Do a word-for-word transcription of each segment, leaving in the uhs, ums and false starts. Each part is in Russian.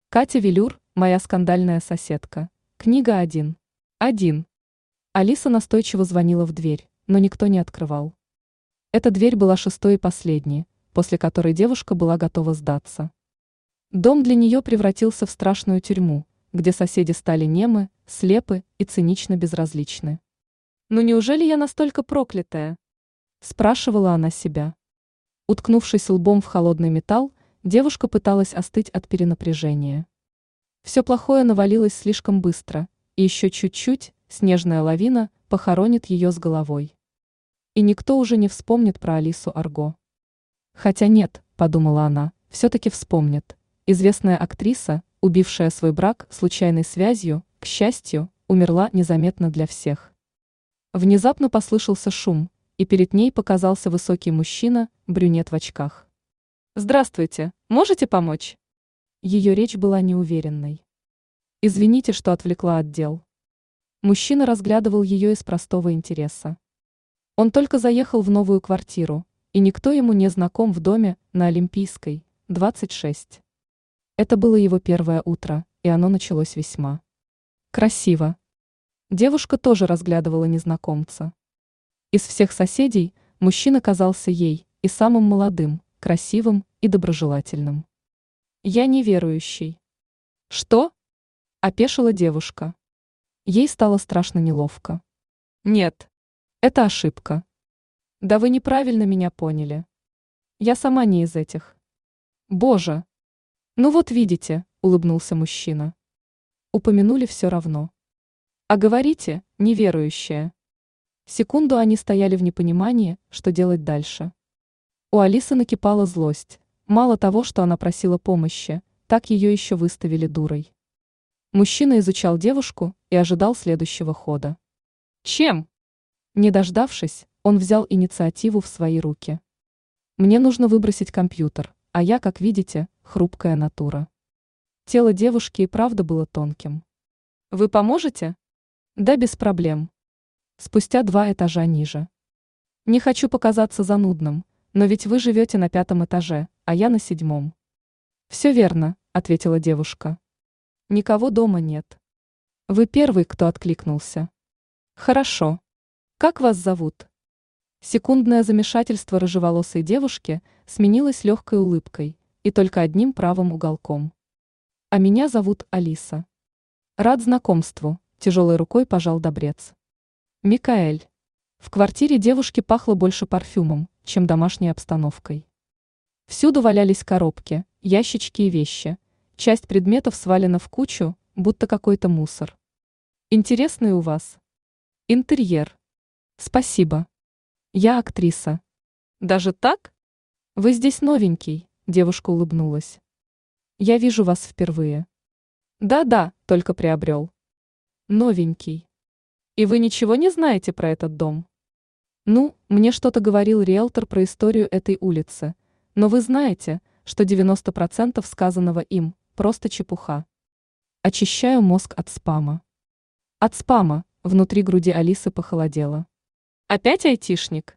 Катя Велюр, моя скандальная соседка. Книга один. Один. Алиса настойчиво звонила в дверь, но никто не открывал. Эта дверь была шестой и последней, после которой девушка была готова сдаться. Дом для нее превратился в страшную тюрьму, где соседи стали немы, слепы и цинично безразличны. «Ну неужели я настолько проклятая?» – спрашивала она себя. Уткнувшись лбом в холодный металл, девушка пыталась остыть от перенапряжения. Все плохое навалилось слишком быстро, и еще чуть-чуть снежная лавина похоронит ее с головой. И никто уже не вспомнит про Алису Арго. Хотя нет, подумала она, все-таки вспомнит. Известная актриса, убившая свой брак случайной связью, к счастью, умерла незаметно для всех. Внезапно послышался шум, и перед ней показался высокий мужчина, брюнет в очках. «Здравствуйте, можете помочь?» Ее речь была неуверенной. «Извините, что отвлекла от дел». Мужчина разглядывал ее из простого интереса. Он только заехал в новую квартиру, и никто ему не знаком в доме на Олимпийской, двадцать шесть. Это было его первое утро, и оно началось весьма красиво. Девушка тоже разглядывала незнакомца. Из всех соседей мужчина казался ей и самым молодым, красивым и доброжелательным. «Я неверующий». «Что?» – опешила девушка. Ей стало страшно неловко. «Нет, это ошибка. Да вы неправильно меня поняли. Я сама не из этих». «Боже!» «Ну вот видите», – улыбнулся мужчина. «Упомянули все равно. А говорите, неверующая». Секунду они стояли в непонимании, что делать дальше. У Алисы накипала злость. Мало того, что она просила помощи, так ее еще выставили дурой. Мужчина изучал девушку и ожидал следующего хода. «Чем?» Не дождавшись, он взял инициативу в свои руки. «Мне нужно выбросить компьютер, а я, как видите, хрупкая натура». Тело девушки и правда было тонким. «Вы поможете?» «Да, без проблем». Спустя два этажа ниже. «Не хочу показаться занудным, но ведь вы живете на пятом этаже, а я на седьмом». «Все верно», — ответила девушка. «Никого дома нет». «Вы первый, кто откликнулся». «Хорошо. Как вас зовут?» Секундное замешательство рыжеволосой девушки сменилось легкой улыбкой и только одним правым уголком. «А меня зовут Алиса». «Рад знакомству», — тяжелой рукой пожал Добрец. «Микаэль». В квартире девушки пахло больше парфюмом, чем домашней обстановкой. Всюду валялись коробки, ящички и вещи. Часть предметов свалена в кучу, будто какой-то мусор. «Интересный у вас интерьер». «Спасибо. Я актриса». «Даже так?» «Вы здесь новенький», – девушка улыбнулась. «Я вижу вас впервые». «Да-да, только приобрел». «Новенький. И вы ничего не знаете про этот дом?» «Ну, мне что-то говорил риэлтор про историю этой улицы, но вы знаете, что девяносто процентов сказанного им – просто чепуха». Очищаю мозг от спама. От спама внутри груди Алисы похолодело. «Опять айтишник?»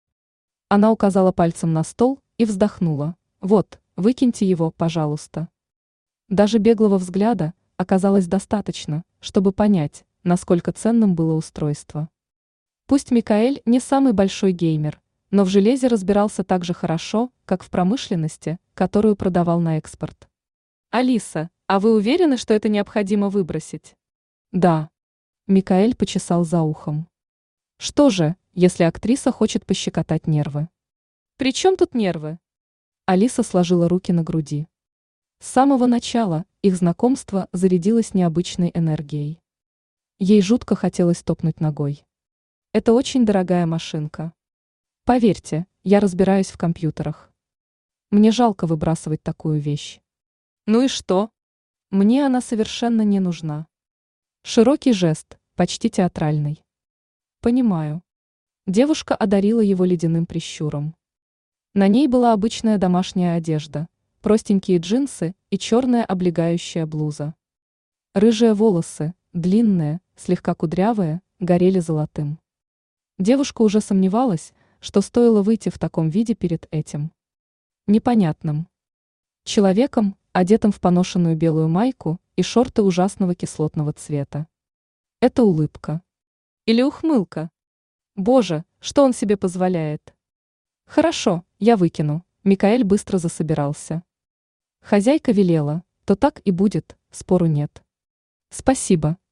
Она указала пальцем на стол и вздохнула. «Вот, выкиньте его, пожалуйста». Даже беглого взгляда оказалось достаточно, чтобы понять, насколько ценным было устройство. Пусть Микаэль не самый большой геймер, но в железе разбирался так же хорошо, как в промышленности, которую продавал на экспорт. «Алиса, а вы уверены, что это необходимо выбросить?» «Да». Микаэль почесал за ухом. «Что же, если актриса хочет пощекотать нервы?» «При чем тут нервы?» Алиса сложила руки на груди. С самого начала их знакомство зарядилось необычной энергией. Ей жутко хотелось топнуть ногой. «Это очень дорогая машинка. Поверьте, я разбираюсь в компьютерах. Мне жалко выбрасывать такую вещь». «Ну и что?» «Мне она совершенно не нужна». Широкий жест, почти театральный. «Понимаю». Девушка одарила его ледяным прищуром. На ней была обычная домашняя одежда, простенькие джинсы и черная облегающая блуза. Рыжие волосы, длинные, слегка кудрявые, горели золотым. Девушка уже сомневалась, что стоило выйти в таком виде перед этим непонятным человеком, одетым в поношенную белую майку и шорты ужасного кислотного цвета. Это улыбка. Или ухмылка? Боже, что он себе позволяет? Хорошо, я выкину. Микаэль быстро засобирался. Хозяйка велела, то так и будет, спору нет. Спасибо.